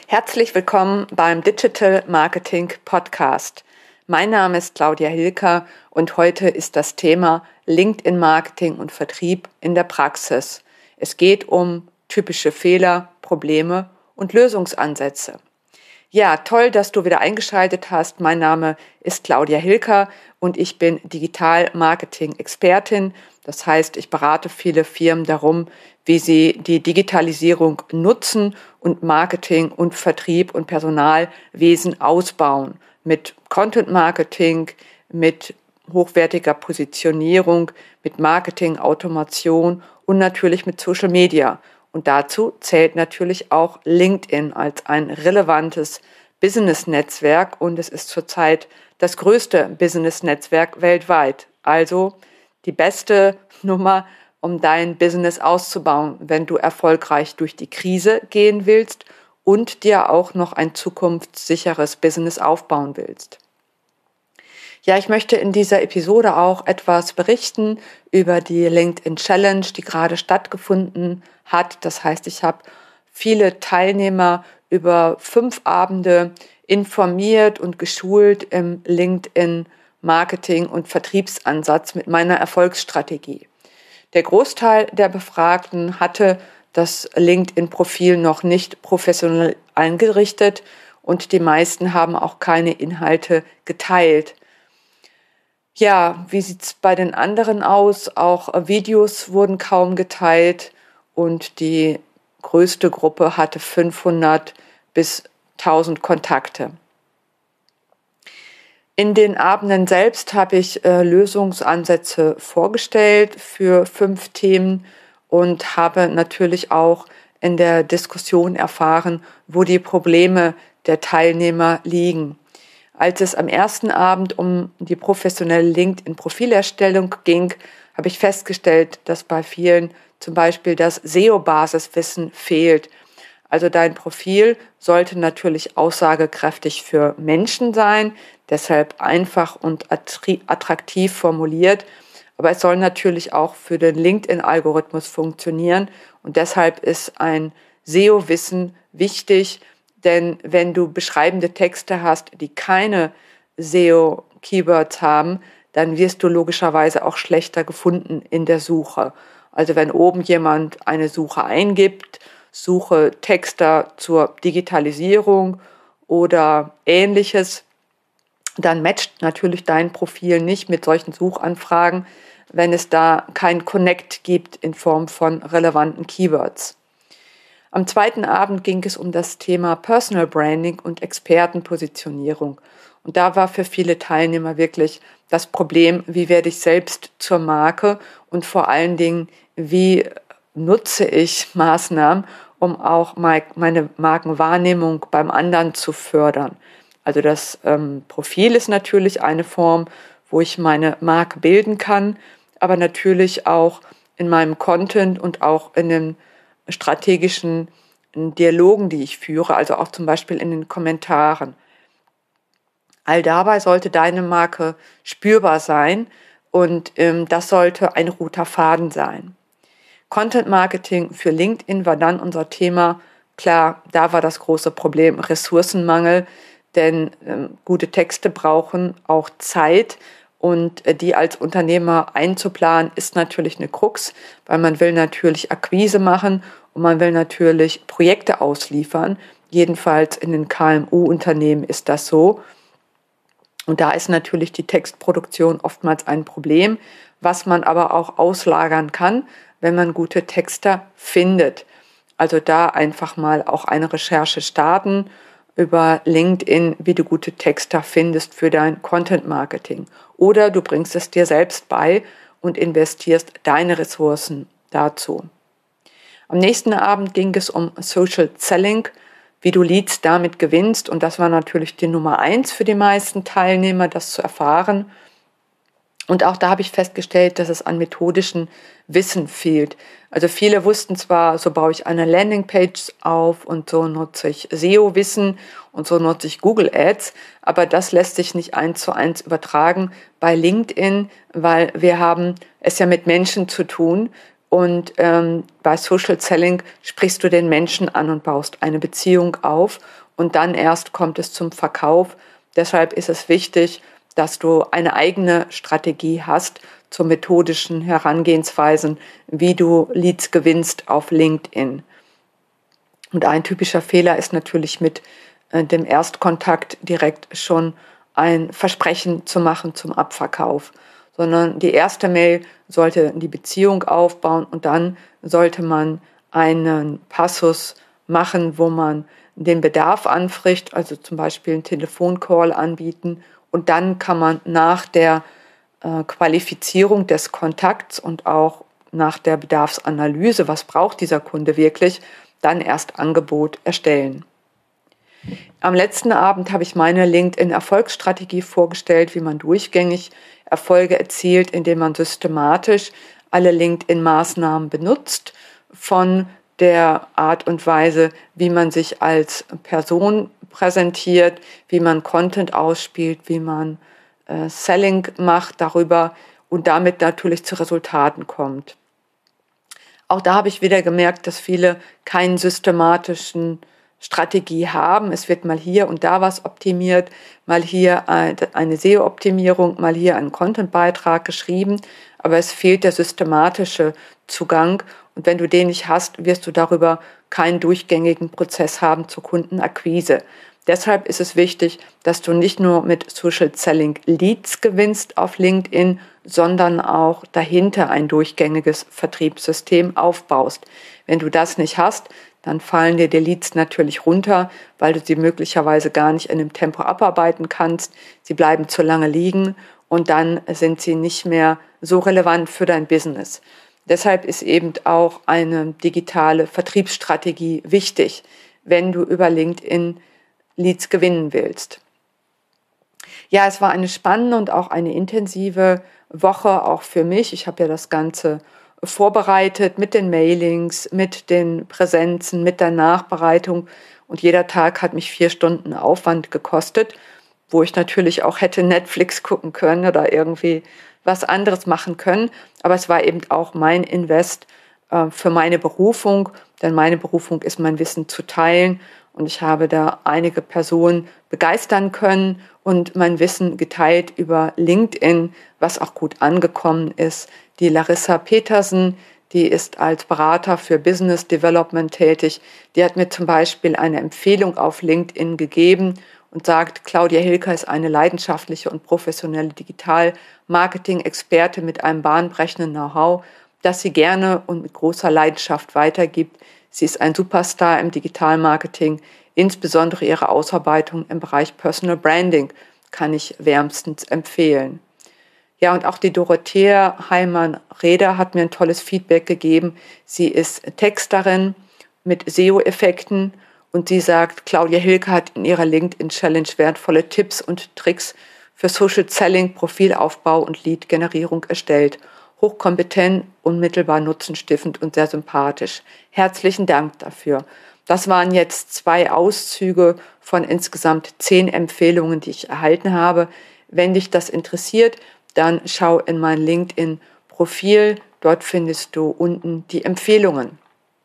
Herzlich willkommen beim Digital Marketing Podcast. Mein Name ist Claudia Hilker und heute ist das Thema LinkedIn Marketing und Vertrieb in der Praxis. Es geht um typische Fehler, Probleme und Lösungsansätze. Ja, toll, dass du wieder eingeschaltet hast. Mein Name ist Claudia Hilker und ich bin Digital-Marketing-Expertin. Das heißt, ich berate viele Firmen darum, wie sie die Digitalisierung nutzen und Marketing und Vertrieb und Personalwesen ausbauen. Mit Content-Marketing, mit hochwertiger Positionierung, mit Marketing, Automation und natürlich mit Social Media. Und dazu zählt natürlich auch LinkedIn als ein relevantes Business-Netzwerk und es ist zurzeit das größte Business-Netzwerk weltweit. Also die beste Nummer, um dein Business auszubauen, wenn du erfolgreich durch die Krise gehen willst und dir auch noch ein zukunftssicheres Business aufbauen willst. Ja, ich möchte in dieser Episode auch etwas berichten über die LinkedIn Challenge, die gerade stattgefunden hat. Das heißt, ich habe viele Teilnehmer über 5 Abende informiert und geschult im LinkedIn Marketing- und Vertriebsansatz mit meiner Erfolgsstrategie. Der Großteil der Befragten hatte das LinkedIn-Profil noch nicht professionell eingerichtet und die meisten haben auch keine Inhalte geteilt. Ja, wie sieht's bei den anderen aus? Auch Videos wurden kaum geteilt und die größte Gruppe hatte 500 bis 1000 Kontakte. In den Abenden selbst habe ich Lösungsansätze vorgestellt für 5 Themen und habe natürlich auch in der Diskussion erfahren, wo die Probleme der Teilnehmer liegen. Als es am ersten Abend um die professionelle LinkedIn-Profilerstellung ging, habe ich festgestellt, dass bei vielen zum Beispiel das SEO-Basiswissen fehlt. Also dein Profil sollte natürlich aussagekräftig für Menschen sein, deshalb einfach und attraktiv formuliert. Aber es soll natürlich auch für den LinkedIn-Algorithmus funktionieren und deshalb ist ein SEO-Wissen wichtig, denn wenn du beschreibende Texte hast, die keine SEO-Keywords haben, dann wirst du logischerweise auch schlechter gefunden in der Suche. Also wenn oben jemand eine Suche eingibt, Suche Texter zur Digitalisierung oder Ähnliches, dann matcht natürlich dein Profil nicht mit solchen Suchanfragen, wenn es da kein Connect gibt in Form von relevanten Keywords. Am zweiten Abend ging es um das Thema Personal Branding und Expertenpositionierung. Und da war für viele Teilnehmer wirklich das Problem, wie werde ich selbst zur Marke und vor allen Dingen, wie nutze ich Maßnahmen, um auch meine Markenwahrnehmung beim anderen zu fördern. Also das Profil ist natürlich eine Form, wo ich meine Marke bilden kann, aber natürlich auch in meinem Content und auch in den strategischen Dialogen, die ich führe, also auch zum Beispiel in den Kommentaren. All dabei sollte deine Marke spürbar sein und das sollte ein roter Faden sein. Content Marketing für LinkedIn war dann unser Thema. Klar, da war das große Problem Ressourcenmangel, denn gute Texte brauchen auch Zeit und die als Unternehmer einzuplanen ist natürlich eine Krux, weil man will natürlich Akquise machen und man will natürlich Projekte ausliefern. Jedenfalls in den KMU-Unternehmen ist das so. Und da ist natürlich die Textproduktion oftmals ein Problem, was man aber auch auslagern kann, wenn man gute Texter findet. Also da einfach mal auch eine Recherche starten über LinkedIn, wie du gute Texter findest für dein Content-Marketing. Oder du bringst es dir selbst bei und investierst deine Ressourcen dazu. Am nächsten Abend ging es um Social Selling, wie du Leads damit gewinnst. Und das war natürlich die Nummer 1 für die meisten Teilnehmer, das zu erfahren. Und auch da habe ich festgestellt, dass es an methodischen Wissen fehlt. Also viele wussten zwar, so baue ich eine Landingpage auf und so nutze ich SEO-Wissen und so nutze ich Google Ads, aber das lässt sich nicht 1:1 übertragen bei LinkedIn, weil wir haben es ja mit Menschen zu tun Und bei Social Selling sprichst du den Menschen an und baust eine Beziehung auf und dann erst kommt es zum Verkauf. Deshalb ist es wichtig, dass du eine eigene Strategie hast zur methodischen Herangehensweisen, wie du Leads gewinnst auf LinkedIn. Und ein typischer Fehler ist natürlich mit dem Erstkontakt direkt schon ein Versprechen zu machen zum Abverkauf, sondern die erste Mail sollte die Beziehung aufbauen und dann sollte man einen Passus machen, wo man den Bedarf anspricht, also zum Beispiel einen Telefoncall anbieten und dann kann man nach der Qualifizierung des Kontakts und auch nach der Bedarfsanalyse, was braucht dieser Kunde wirklich, dann erst Angebot erstellen. Am letzten Abend habe ich meine LinkedIn-Erfolgsstrategie vorgestellt, wie man durchgängig Erfolge erzielt, indem man systematisch alle LinkedIn-Maßnahmen benutzt, von der Art und Weise, wie man sich als Person präsentiert, wie man Content ausspielt, wie man Selling macht darüber und damit natürlich zu Resultaten kommt. Auch da habe ich wieder gemerkt, dass viele keinen systematischen Strategie haben. Es wird mal hier und da was optimiert, mal hier eine SEO-Optimierung, mal hier ein Content-Beitrag geschrieben, aber es fehlt der systematische Zugang und wenn du den nicht hast, wirst du darüber keinen durchgängigen Prozess haben zur Kundenakquise. Deshalb ist es wichtig, dass du nicht nur mit Social Selling Leads gewinnst auf LinkedIn, sondern auch dahinter ein durchgängiges Vertriebssystem aufbaust. Wenn du das nicht hast, dann fallen dir die Leads natürlich runter, weil du sie möglicherweise gar nicht in einem Tempo abarbeiten kannst. Sie bleiben zu lange liegen und dann sind sie nicht mehr so relevant für dein Business. Deshalb ist eben auch eine digitale Vertriebsstrategie wichtig, wenn du über LinkedIn Leads gewinnen willst. Ja, es war eine spannende und auch eine intensive Woche, auch für mich. Ich habe ja das Ganze vorbereitet mit den Mailings, mit den Präsenzen, mit der Nachbereitung und jeder Tag hat mich 4 Stunden Aufwand gekostet, wo ich natürlich auch hätte Netflix gucken können oder irgendwie was anderes machen können, aber es war eben auch mein Invest für meine Berufung, denn meine Berufung ist, mein Wissen zu teilen und ich habe da einige Personen begeistern können und mein Wissen geteilt über LinkedIn, was auch gut angekommen ist. Die Larissa Petersen, die ist als Berater für Business Development tätig. Die hat mir zum Beispiel eine Empfehlung auf LinkedIn gegeben und sagt, Claudia Hilker ist eine leidenschaftliche und professionelle Digital-Marketing-Experte mit einem bahnbrechenden Know-how, das sie gerne und mit großer Leidenschaft weitergibt. Sie ist ein Superstar im Digital-Marketing, insbesondere ihre Ausarbeitung im Bereich Personal Branding kann ich wärmstens empfehlen. Ja, und auch die Dorothea Heimann-Reder hat mir ein tolles Feedback gegeben. Sie ist Texterin mit SEO-Effekten und sie sagt, Claudia Hilke hat in ihrer LinkedIn-Challenge wertvolle Tipps und Tricks für Social Selling, Profilaufbau und Lead-Generierung erstellt. Hochkompetent, unmittelbar nutzenstiftend und sehr sympathisch. Herzlichen Dank dafür. Das waren jetzt 2 Auszüge von insgesamt 10 Empfehlungen, die ich erhalten habe. Wenn dich das interessiert, dann schau in mein LinkedIn-Profil. Dort findest du unten die Empfehlungen.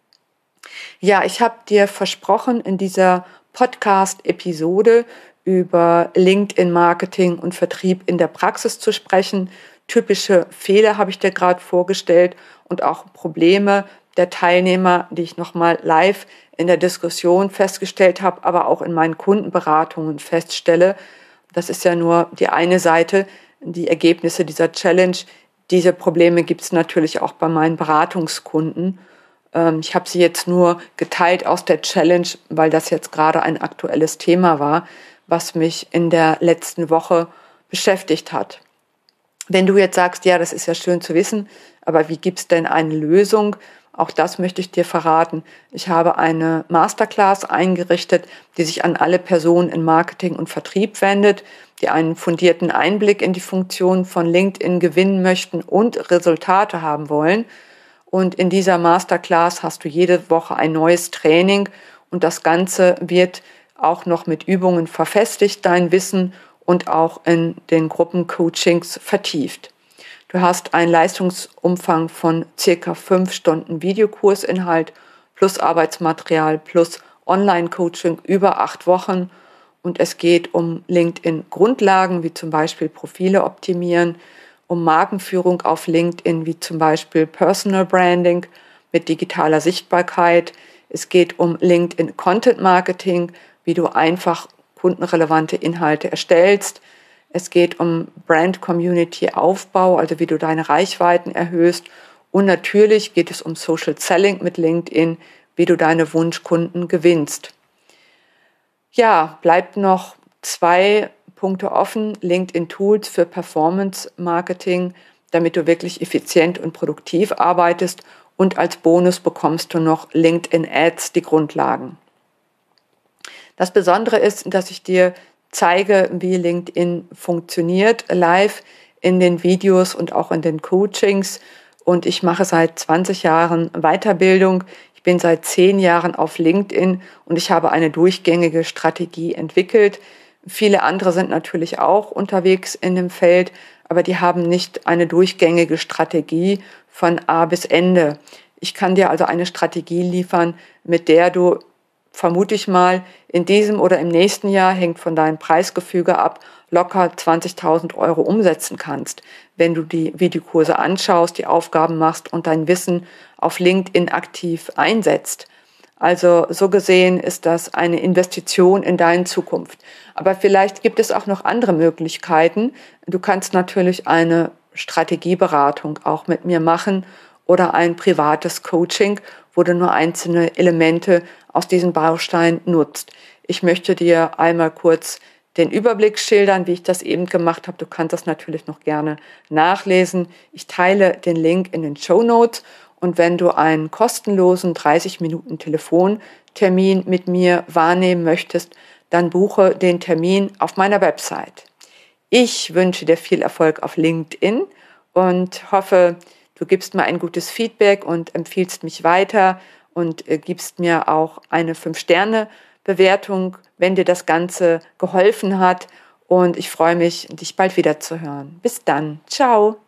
Ja, ich habe dir versprochen, in dieser Podcast-Episode über LinkedIn-Marketing und Vertrieb in der Praxis zu sprechen. Typische Fehler habe ich dir gerade vorgestellt und auch Probleme der Teilnehmer, die ich nochmal live in der Diskussion festgestellt habe, aber auch in meinen Kundenberatungen feststelle. Das ist ja nur die eine Seite, die Ergebnisse dieser Challenge. Diese Probleme gibt es natürlich auch bei meinen Beratungskunden. Ich habe sie jetzt nur geteilt aus der Challenge, weil das jetzt gerade ein aktuelles Thema war, was mich in der letzten Woche beschäftigt hat. Wenn du jetzt sagst, ja, das ist ja schön zu wissen, aber wie gibt's denn eine Lösung? Auch das möchte ich dir verraten. Ich habe eine Masterclass eingerichtet, die sich an alle Personen in Marketing und Vertrieb wendet, die einen fundierten Einblick in die Funktion von LinkedIn gewinnen möchten und Resultate haben wollen. Und in dieser Masterclass hast du jede Woche ein neues Training und das Ganze wird auch noch mit Übungen verfestigt, dein Wissen und auch in den Gruppencoachings vertieft. Du hast einen Leistungsumfang von circa 5 Stunden Videokursinhalt plus Arbeitsmaterial plus Online-Coaching über 8 Wochen. Und es geht um LinkedIn-Grundlagen, wie zum Beispiel Profile optimieren, um Markenführung auf LinkedIn, wie zum Beispiel Personal Branding mit digitaler Sichtbarkeit. Es geht um LinkedIn Content Marketing, wie du einfach kundenrelevante Inhalte erstellst. Es geht um Brand Community Aufbau, also wie du deine Reichweiten erhöhst. Und natürlich geht es um Social Selling mit LinkedIn, wie du deine Wunschkunden gewinnst. Ja, bleibt noch 2 Punkte offen. LinkedIn Tools für Performance Marketing, damit du wirklich effizient und produktiv arbeitest. Und als Bonus bekommst du noch LinkedIn Ads, die Grundlagen. Das Besondere ist, dass ich dir zeige, wie LinkedIn funktioniert, live in den Videos und auch in den Coachings. Und ich mache seit 20 Jahren Weiterbildung. Ich bin seit 10 Jahren auf LinkedIn und ich habe eine durchgängige Strategie entwickelt. Viele andere sind natürlich auch unterwegs in dem Feld, aber die haben nicht eine durchgängige Strategie von A bis Ende. Ich kann dir also eine Strategie liefern, mit der du, vermute ich mal, in diesem oder im nächsten Jahr, hängt von deinem Preisgefüge ab, locker 20.000 Euro umsetzen kannst, wenn du die Videokurse anschaust, die Aufgaben machst und dein Wissen auf LinkedIn aktiv einsetzt. Also so gesehen ist das eine Investition in deine Zukunft. Aber vielleicht gibt es auch noch andere Möglichkeiten. Du kannst natürlich eine Strategieberatung auch mit mir machen oder ein privates Coaching, wo du nur einzelne Elemente aus diesen Bausteinen nutzt. Ich möchte dir einmal kurz den Überblick schildern, wie ich das eben gemacht habe. Du kannst das natürlich noch gerne nachlesen. Ich teile den Link in den Shownotes. Und wenn du einen kostenlosen 30 Minuten Telefontermin mit mir wahrnehmen möchtest, dann buche den Termin auf meiner Website. Ich wünsche dir viel Erfolg auf LinkedIn und hoffe, du gibst mir ein gutes Feedback und empfiehlst mich weiter und gibst mir auch eine 5-Sterne-Bewertung, wenn dir das Ganze geholfen hat. Und ich freue mich, dich bald wieder zu hören. Bis dann. Ciao.